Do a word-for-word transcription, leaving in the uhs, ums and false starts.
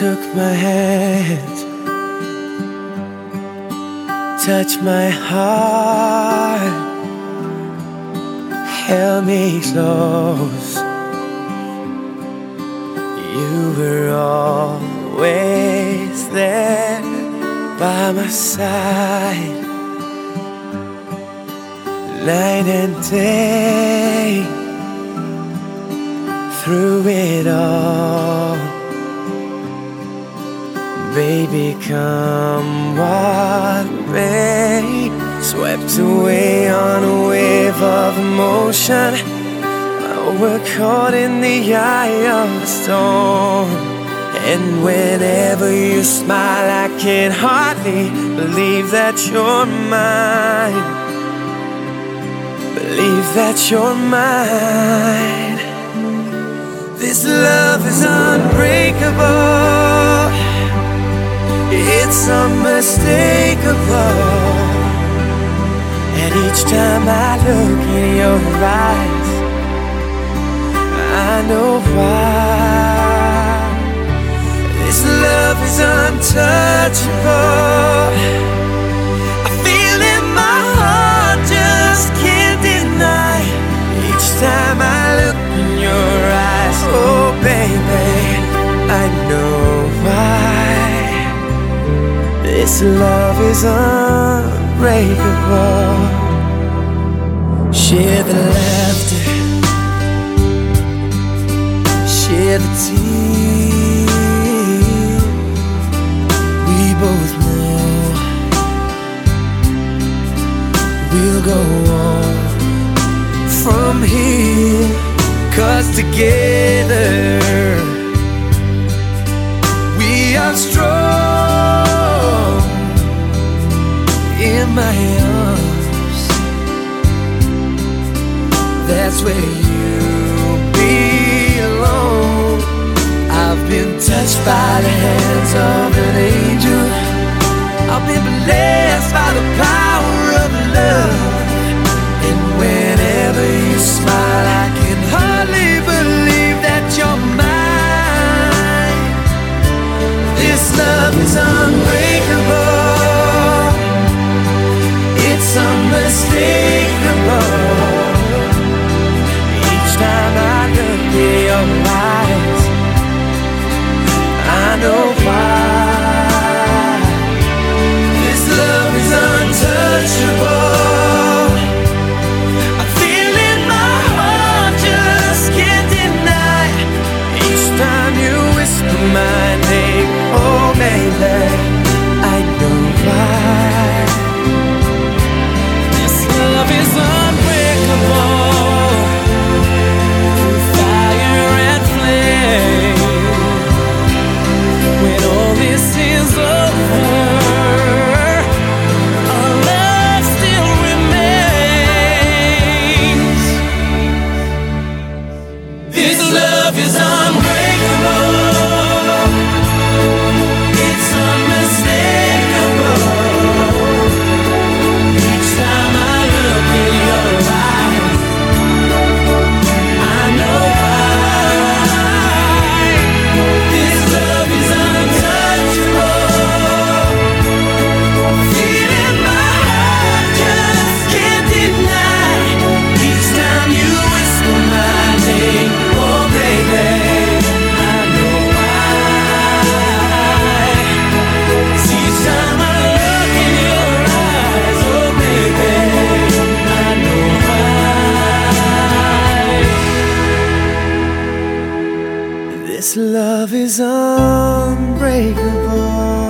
took my hand, touched my heart, held me close. You were always there by my side, night and day, through it all. Baby, come what may, swept away on a wave of emotion. We're caught in the eye of the storm, and whenever you smile, I can hardly believe that you're mine. Believe that you're mine. This love is unbreakable, it's unmistakable. And each time I look in your eyes, I know why. This love is untouchable. I feel in my heart, just can't deny. Each time I look in your eyes, oh baby, I know why. This love is unbreakable. Share the laughter, share the tears. We both know we'll go on from here, 'cause together we are strong. In my arms, that's where you belong. I've been touched by the hands of an angel. I've been blessed by the power of love. And whenever you smile, I can hardly believe that you're mine. This love is unbreakable, it's unmistakable. Each time I look in your eyes, I know why. This love is untouchable. I feel in my heart, just can't deny. Each time you whisper my name, oh baby, I know why. This love is unbreakable, fire and flame. When all this is over, our love still remains. This love is unbreakable, it's unmistakable. Each time I look in your eyes, I know why. This love is untouchable. Feel in my heart, just can't deny. Each time you whisper my name, oh baby, I know why. Each time I look in your eyes, oh baby, I know why. This love is unbreakable.